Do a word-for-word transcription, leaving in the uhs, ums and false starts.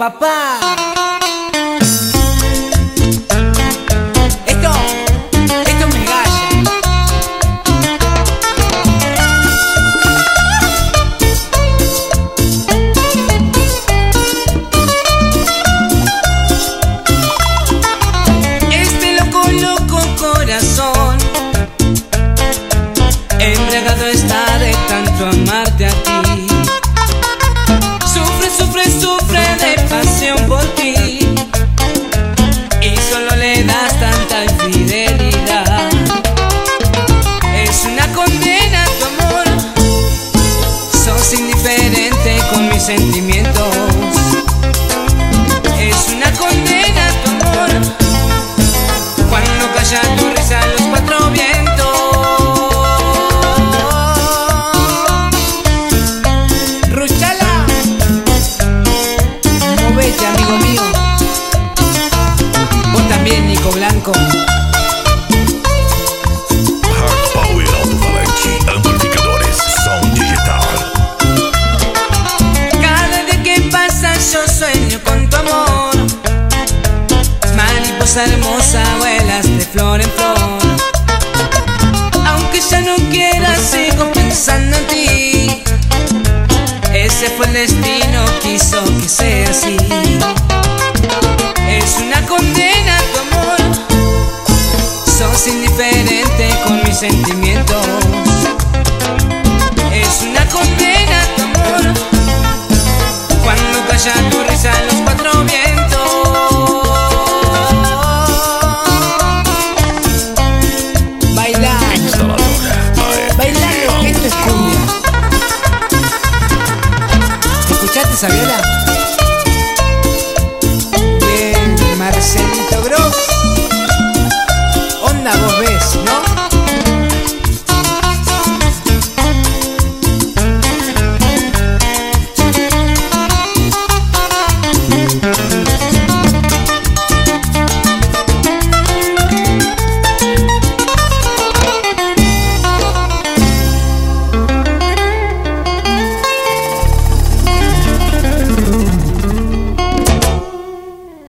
papá. Esto, esto me galla. Este loco, loco corazón embriagado está de tanto amarte a ti. Sufre, sufre, sufre de pasión por ti, y solo le das tanta infidelidad. Es una condena tu amor, sos indiferente con mis sentimientos. Es una condena tu amor, cuando calla tu risa los cuatro vientos. Amigo mío, vos también, Nico Blanco. Hard Power Alto-Falante, amplificadores, som digital. Cada día que pasa yo sueño con tu amor. Mariposa hermosa, vuelas de flor en flor. Aunque ya no quieras, sigo pensando en ti. Ese fue el destino, quiso que sea así. Es una condena tu amor, sos indiferente con mis sentimientos.